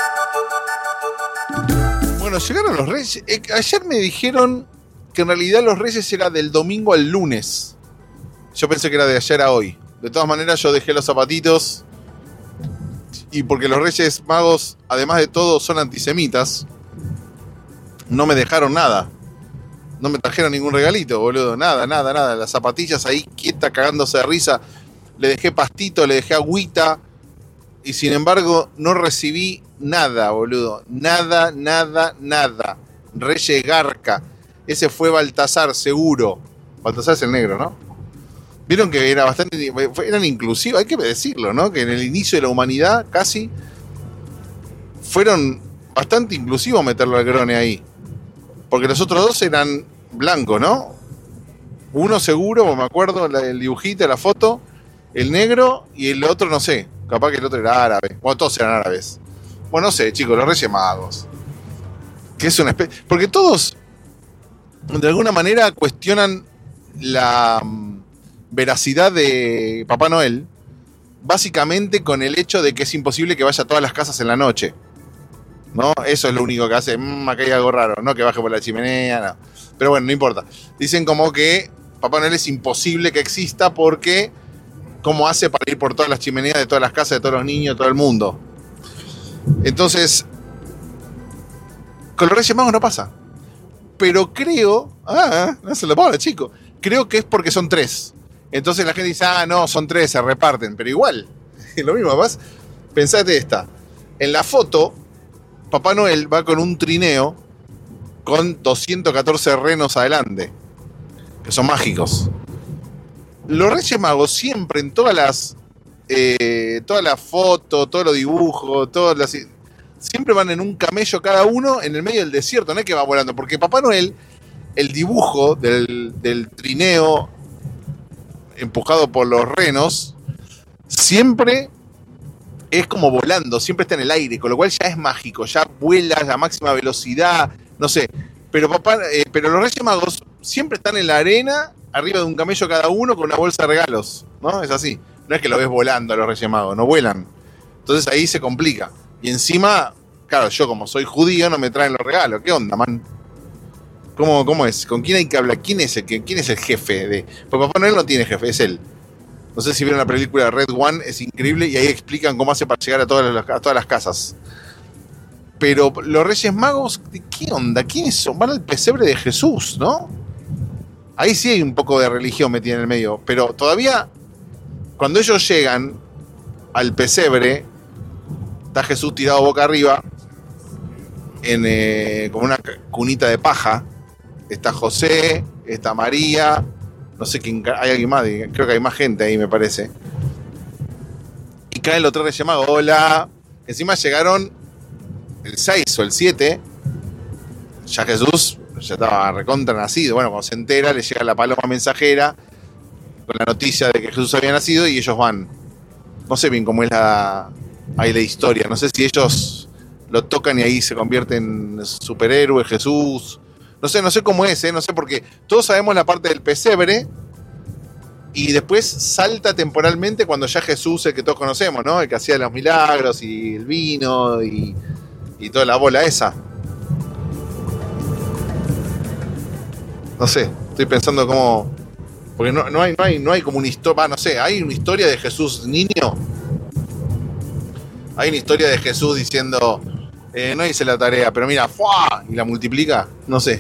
Bueno, llegaron los Reyes. Ayer me dijeron que en realidad los Reyes era del domingo al lunes. Yo pensé que era de ayer a hoy. De todas maneras, yo dejé los zapatitos. Y porque los Reyes Magos, además de todo, son antisemitas, no me dejaron nada. No me trajeron ningún regalito, boludo. Nada. Las zapatillas ahí quieta, cagándose de risa. Le dejé pastito, le dejé agüita. Y sin embargo, no recibí nada, boludo. Nada. Reyes Garca. Ese fue Baltasar, seguro. Baltasar es el negro, ¿no? Vieron que era bastante... Eran inclusivos, hay que decirlo, ¿no? Que en el inicio de la humanidad, casi... Fueron bastante inclusivos meterlo al Grone ahí. Porque los otros dos eran blancos, ¿no? Uno seguro, me acuerdo, el dibujito, la foto. El negro y el otro, no sé. Capaz que el otro era árabe. Bueno, todos eran árabes. Bueno, no sé, chicos, los Reyes Magos. Que es una especie... Porque todos, de alguna manera, cuestionan la veracidad de Papá Noel, básicamente con el hecho de que es imposible que vaya a todas las casas en la noche. ¿No? Eso es lo único que hace. Acá hay algo raro, no que baje por la chimenea, no. Pero bueno, no importa. Dicen como que Papá Noel es imposible que exista porque... ¿Cómo hace para ir por todas las chimeneas de todas las casas, de todos los niños, de todo el mundo? Entonces, con los Reyes Magos no pasa. Pero creo... no se lo ponga, chico. Creo que es porque son 3. Entonces la gente dice, no, son 3, se reparten. Pero igual, es lo mismo. Además, pensate esta. En la foto, Papá Noel va con un trineo con 214 renos adelante, que son mágicos. Los Reyes Magos siempre en todas las fotos, todos los dibujos, siempre van en un camello cada uno en el medio del desierto, no es que va volando, porque Papá Noel, el dibujo del trineo empujado por los renos, siempre es como volando, siempre está en el aire, con lo cual ya es mágico, ya vuela a máxima velocidad, no sé, pero los Reyes Magos siempre están en la arena, arriba de un camello cada uno con una bolsa de regalos, ¿no? Es así. No es que lo ves volando a los Reyes Magos, no vuelan. Entonces ahí se complica. Y encima, claro, yo como soy judío no me traen los regalos. ¿Qué onda, man? ¿Cómo es? ¿Con quién hay que hablar? ¿Quién es el jefe de...? Porque Papá Noel no tiene jefe, es él. No sé si vieron la película Red One, es increíble, y ahí explican cómo hace para llegar a todas las casas. Pero los Reyes Magos, ¿qué onda? ¿Quiénes son? Van al pesebre de Jesús, ¿no? Ahí sí hay un poco de religión metida en el medio, pero todavía cuando ellos llegan al pesebre, está Jesús tirado boca arriba, como una cunita de paja. Está José, está María, no sé quién, hay alguien más, creo que hay más gente ahí, me parece. Y caen los 3 Reyes Magos, hola. Encima llegaron el 6 o el 7, ya Jesús... ya estaba recontra nacido. Bueno, cuando se entera, le llega la paloma mensajera con la noticia de que Jesús había nacido y ellos van. No sé bien cómo es la historia. No sé si ellos lo tocan y ahí se convierte en superhéroe Jesús. No sé cómo es, no sé, porque todos sabemos la parte del pesebre y después salta temporalmente cuando ya Jesús, el que todos conocemos, ¿no? El que hacía los milagros y el vino y toda la bola esa. No sé, estoy pensando cómo... Porque no hay como una historia... no sé, ¿hay una historia de Jesús niño? Hay una historia de Jesús diciendo... no hice la tarea, pero mira, ¡fua! Y la multiplica. No sé.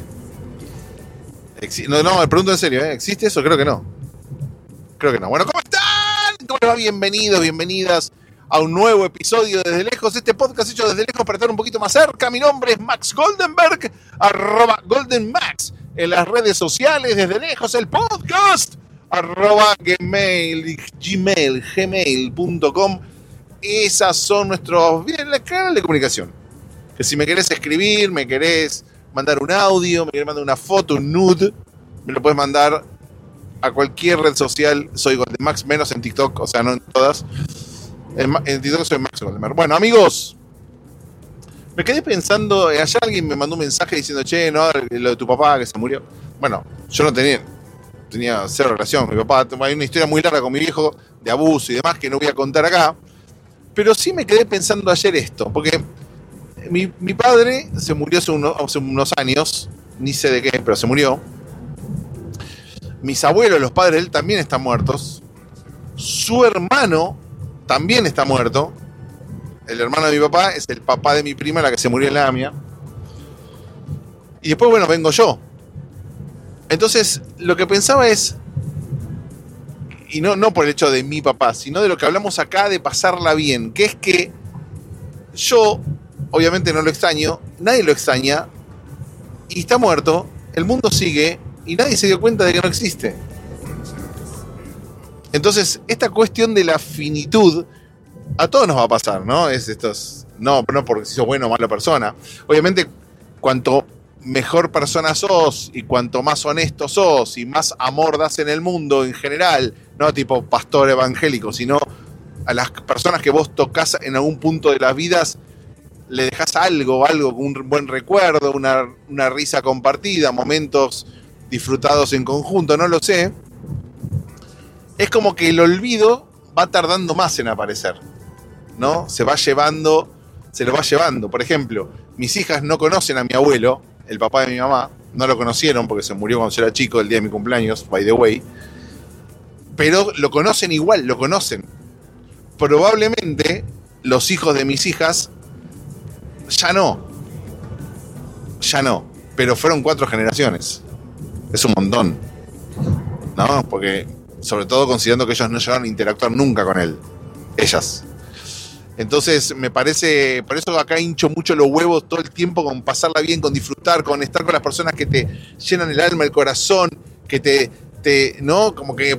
No, me pregunto en serio, ¿existe eso? Creo que no. Bueno, ¿cómo están? ¿Cómo les va? Bienvenidos, bienvenidas a un nuevo episodio de Desde Lejos. Este podcast hecho desde lejos para estar un poquito más cerca. Mi nombre es Max Goldenberg, @GoldenMax. En las redes sociales, Desde Lejos, el podcast, gmail.com. Esas son nuestros canales de comunicación. Que si me querés escribir, me querés mandar un audio, me querés mandar una foto, un nude, me lo puedes mandar a cualquier red social. Soy GoldenMax, menos en TikTok, o sea, no en todas. En TikTok soy Max Goldenberg. Bueno, amigos, me quedé pensando, ayer alguien me mandó un mensaje diciendo, che, no, lo de tu papá que se murió. Bueno, yo no tenía cero relación. Mi papá, hay una historia muy larga con mi viejo de abuso y demás que no voy a contar acá. Pero sí me quedé pensando ayer esto, porque Mi padre se murió hace unos años, ni sé de qué, pero se murió. Mis abuelos, los padres de él, también están muertos. Su hermano también está muerto. El hermano de mi papá es el papá de mi prima, la que se murió en la AMIA. Y después, bueno, vengo yo. Entonces, lo que pensaba es, y no por el hecho de mi papá, sino de lo que hablamos acá de pasarla bien, que es que yo, obviamente no lo extraño, nadie lo extraña, y está muerto, el mundo sigue, y nadie se dio cuenta de que no existe. Entonces, esta cuestión de la finitud, a todos nos va a pasar, ¿no? No porque sos bueno o mala persona. Obviamente, cuanto mejor persona sos y cuanto más honesto sos y más amor das en el mundo en general, no tipo pastor evangélico, sino a las personas que vos tocas en algún punto de las vidas, le dejás algo, un buen recuerdo, una risa compartida, momentos disfrutados en conjunto, no lo sé. Es como que el olvido va tardando más en aparecer, ¿no? Se lo va llevando. Por ejemplo, mis hijas no conocen a mi abuelo, el papá de mi mamá, no lo conocieron porque se murió cuando yo era chico, el día de mi cumpleaños, by the way, pero lo conocen igual, lo conocen. Probablemente los hijos de mis hijas ya no, pero fueron 4 generaciones. Es un montón, ¿no? Porque, sobre todo considerando que ellos no llegaron a interactuar nunca con él, ellas. Entonces me parece, por eso acá hincho mucho los huevos todo el tiempo con pasarla bien, con disfrutar, con estar con las personas que te llenan el alma, el corazón, que te ¿no? Como que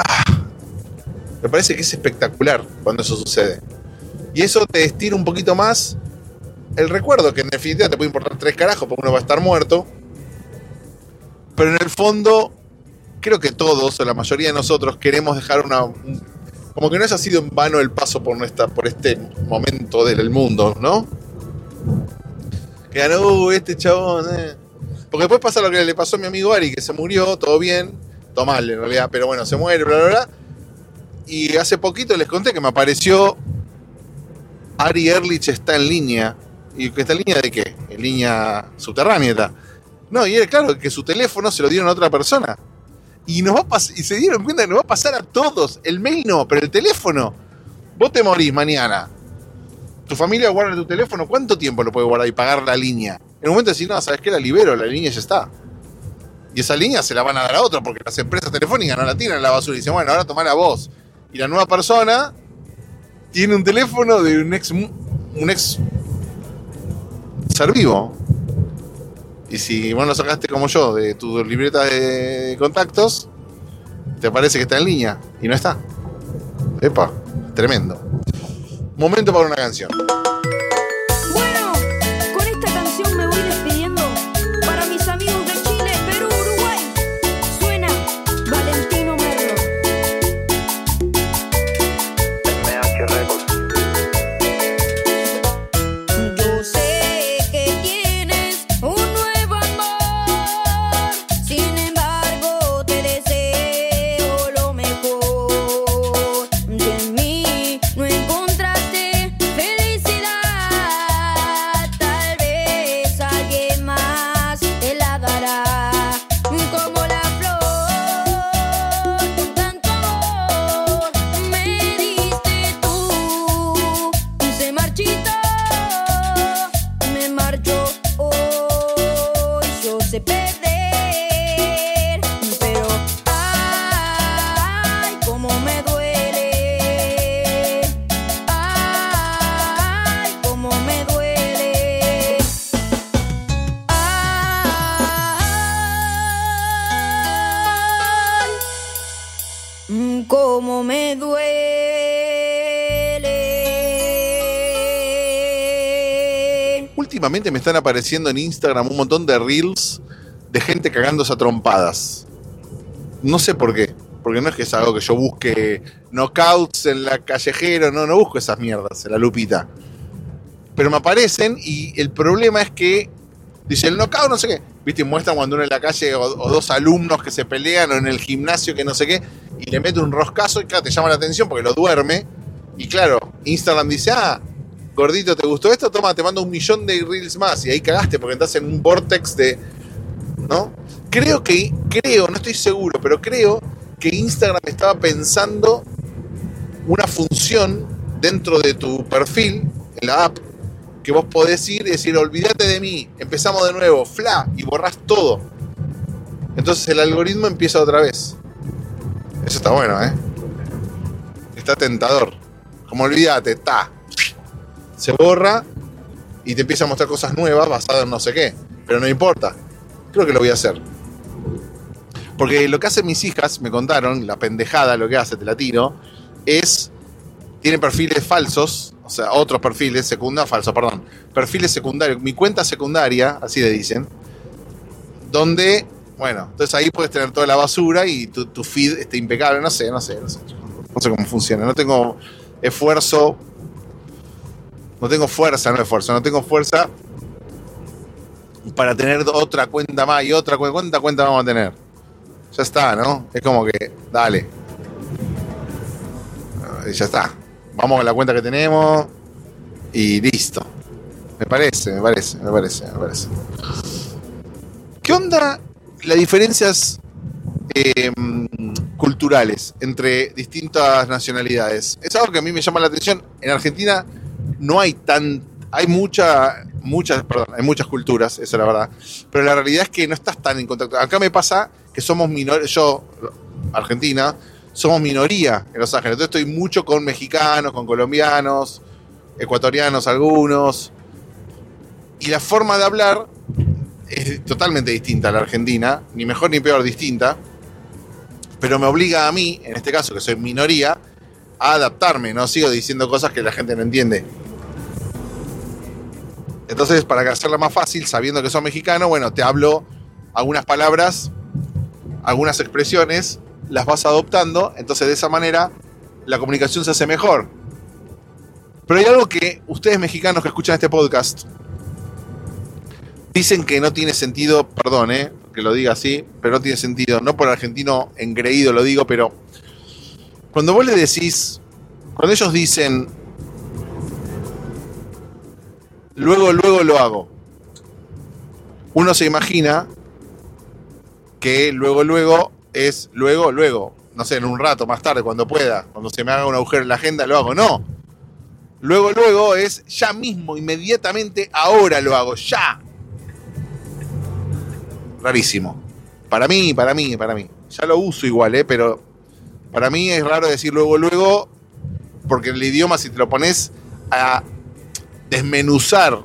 me parece que es espectacular cuando eso sucede. Y eso te estira un poquito más el recuerdo, que en definitiva te puede importar 3 carajos porque uno va a estar muerto. Pero en el fondo, creo que todos, o la mayoría de nosotros, queremos dejar como que no haya sido en vano el paso por este momento del mundo, ¿no? Que ganó este chabón, Porque después pasa lo que le pasó a mi amigo Ari, que se murió, todo bien, todo mal en realidad, pero bueno, se muere, bla, bla, bla. Y hace poquito les conté que me apareció Ari Erlich está en línea. ¿Y que está en línea de qué? En línea subterránea está. No, y era claro que su teléfono se lo dieron a otra persona. Y y se dieron cuenta que nos va a pasar a todos. El mail no, pero el teléfono. Vos te morís mañana. Tu familia guarda tu teléfono. ¿Cuánto tiempo lo puede guardar y pagar la línea? En un momento decís, no, ¿sabes qué? La libero, la línea ya está. Y esa línea se la van a dar a otro porque las empresas telefónicas no la tiran en la basura y dicen, bueno, ahora tomala vos. Y la nueva persona tiene un teléfono de un ex ser vivo. Y si vos lo sacaste como yo de tu libreta de contactos, te parece que está en línea y no está. Epa, tremendo. Momento para una canción. Bueno, con esta canción me voy despidiendo. Para mis amigos de Chile, Perú, Uruguay, suena Valentino Merlo. MH Records. Yo sé que tienes un nuevo amor, sin embargo te deseo lo mejor. Que en mí no encontraste felicidad, tal vez alguien más te la dará. Como la flor, con tanto amor me diste tú, se marchitó, me marchó hoy, yo sé perder, pero ay, cómo me duele, ay, cómo me duele, ay, cómo me duele. Últimamente me están apareciendo en Instagram un montón de reels de gente cagándose a trompadas. No sé por qué. Porque no es que es algo que yo busque knockouts en la callejero, no busco esas mierdas en la lupita. Pero me aparecen y el problema es que dice el knockout, no sé qué. Viste, muestran cuando uno en la calle o 2 alumnos que se pelean o en el gimnasio que no sé qué, y le mete un roscazo y claro, te llama la atención porque lo duerme. Y claro, Instagram dice, gordito, ¿te gustó esto? Toma, te mando 1.000.000 de reels más. Y ahí cagaste porque estás en un vortex de... ¿no? Creo, no estoy seguro, pero creo que Instagram estaba pensando una función dentro de tu perfil, en la app, que vos podés ir y decir, olvídate de mí, empezamos de nuevo, fla, y borrás todo. Entonces el algoritmo empieza otra vez. Eso está bueno, ¿eh? Está tentador. Como olvídate, se borra y te empieza a mostrar cosas nuevas basadas en no sé qué. Pero no importa. Creo que lo voy a hacer. Porque lo que hacen mis hijas, me contaron, la pendejada lo que hace, te la tiro, es... Tienen perfiles falsos, o sea, otros perfiles, perfiles secundarios, mi cuenta secundaria, así le dicen, donde, bueno, entonces ahí puedes tener toda la basura y tu feed está impecable, no sé cómo funciona, no tengo fuerza para tener otra cuenta más y otra cuenta vamos a tener. Ya está, ¿no? Es como que, dale. Ya está. Vamos con la cuenta que tenemos y listo. Me parece. ¿Qué onda las diferencias culturales entre distintas nacionalidades? Es algo que a mí me llama la atención. En Argentina no hay hay muchas culturas, esa es la verdad. Pero la realidad es que no estás tan en contacto. Acá me pasa que somos Argentina, somos minoría en Los Ángeles. Entonces estoy mucho con mexicanos, con colombianos, ecuatorianos algunos. Y la forma de hablar es totalmente distinta a la argentina, ni mejor ni peor, distinta. Pero me obliga a mí, en este caso que soy minoría, a adaptarme. No sigo diciendo cosas que la gente no entiende. Entonces, para hacerla más fácil, sabiendo que soy mexicano, bueno, te hablo algunas palabras, algunas expresiones, las vas adoptando, entonces de esa manera la comunicación se hace mejor. Pero hay algo que ustedes mexicanos que escuchan este podcast dicen que no tiene sentido, perdón, que lo diga así, pero no tiene sentido, no por argentino engreído lo digo, pero cuando vos le decís, cuando ellos dicen luego lo hago, uno se imagina que luego es luego, no sé, en un rato, más tarde, cuando pueda, cuando se me haga un agujero en la agenda, lo hago. No. Luego es ya mismo, inmediatamente, ahora lo hago, ya. Rarísimo. Para mí. Ya lo uso igual, pero para mí es raro decir luego, porque en el idioma, si te lo pones a desmenuzar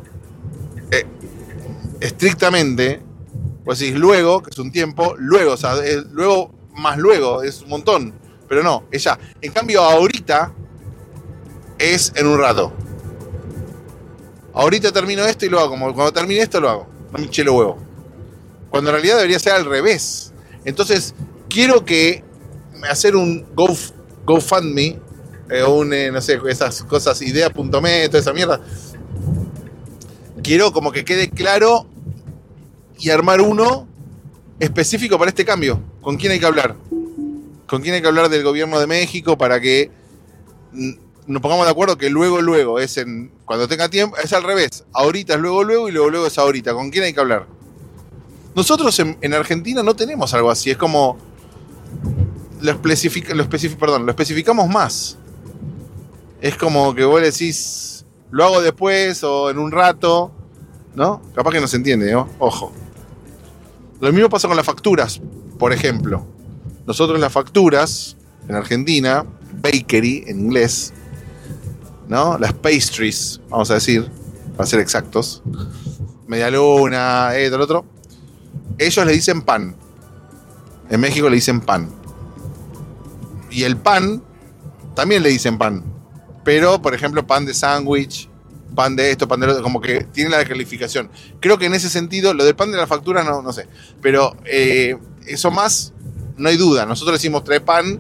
estrictamente, pues decís luego, que es un tiempo, luego, o sea, luego más luego, es un montón, pero no, es ya. En cambio, ahorita es en un rato. Ahorita termino esto y lo hago, como cuando termine esto lo hago, no me eché los huevos. Cuando en realidad debería ser al revés. Entonces, quiero que hacer un GoFundMe, no sé, esas cosas, idea.me, toda esa mierda. Quiero como que quede claro y armar uno específico para este cambio. ¿Con quién hay que hablar? ¿Con quién hay que hablar del gobierno de México para que nos pongamos de acuerdo que luego es cuando tenga tiempo? Es al revés. Ahorita es luego y luego es ahorita. ¿Con quién hay que hablar? Nosotros en Argentina no tenemos algo así. Es como lo especificamos más. Es como que vos le decís lo hago después o en un rato, ¿no? Capaz que no se entiende, ¿no? Ojo. Lo mismo pasa con las facturas, por ejemplo. Nosotros las facturas, en Argentina, bakery en inglés, ¿no? Las pastries, vamos a decir, para ser exactos, media luna, lo otro, ellos le dicen pan. En México le dicen pan. Y el pan, también le dicen pan. Pero, por ejemplo, pan de sándwich, pan de esto, pan de lo otro, como que tiene la calificación. Creo que en ese sentido, lo del pan de la factura no sé. Pero eso más, no hay duda. Nosotros decimos trae pan,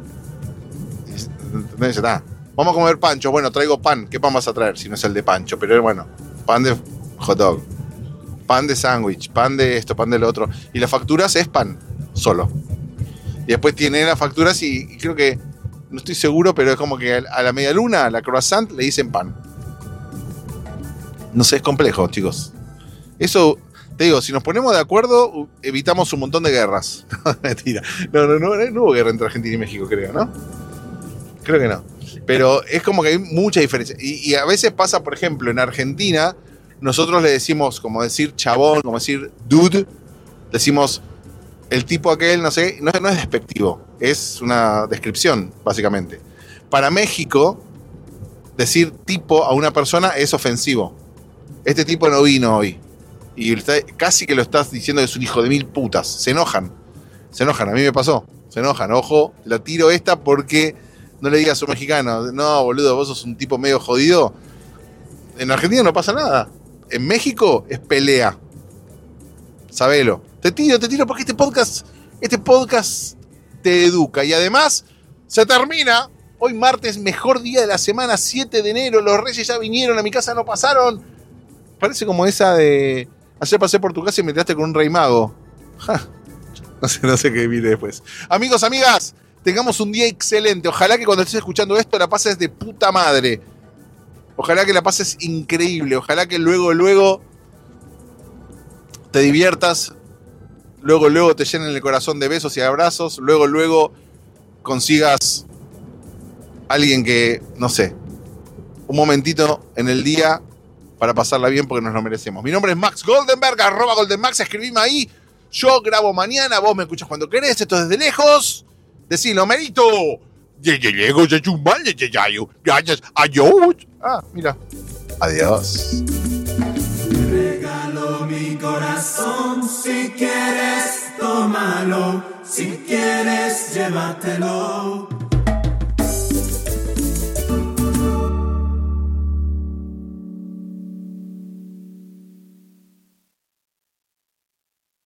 vamos a comer pancho. Bueno, traigo pan. ¿Qué pan vas a traer si no es el de Pancho? Pero bueno, pan de hot dog, pan de sándwich, pan de esto, pan de lo otro. Y las facturas es pan, solo. Y después tiene las facturas y creo que, no estoy seguro, pero es como que a la media luna, a la croissant, le dicen pan. No sé, es complejo, chicos. Eso, te digo, si nos ponemos de acuerdo, evitamos un montón de guerras. Mentira. No hubo guerra entre Argentina y México, creo, ¿no? Creo que no. Pero es como que hay mucha diferencia. Y a veces pasa, por ejemplo, en Argentina, nosotros le decimos, como decir chabón, como decir dude, decimos el tipo aquel, no sé, no es despectivo, es una descripción, básicamente. Para México, decir tipo a una persona es ofensivo. Este tipo no vino hoy. Y casi que lo estás diciendo que es un hijo de mil putas. Se enojan, a mí me pasó. Se enojan, ojo, la tiro esta porque no le digas a un mexicano, no, boludo, vos sos un tipo medio jodido. En Argentina no pasa nada. En México es pelea. Sabelo. Te tiro porque este podcast te educa. Y además, se termina. Hoy martes, mejor día de la semana, 7 de enero. Los reyes ya vinieron, a mi casa no pasaron. Parece como esa de... Ayer pasé por tu casa y me tiraste con un rey mago. Ja. No sé qué viene después. Amigos, amigas, tengamos un día excelente. Ojalá que cuando estés escuchando esto la pases de puta madre. Ojalá que la pases increíble. Ojalá que luego te diviertas. Luego te llenen el corazón de besos y abrazos. Luego consigas alguien que, no sé, un momentito en el día para pasarla bien porque nos lo merecemos. Mi nombre es Max Goldenberg, @Goldenmax, escribime ahí. Yo grabo mañana, vos me escuchas cuando querés, esto desde lejos. Decilo, merito. Ah, mira. Adiós. Regalo mi corazón, si quieres tómalo, si quieres llévatelo.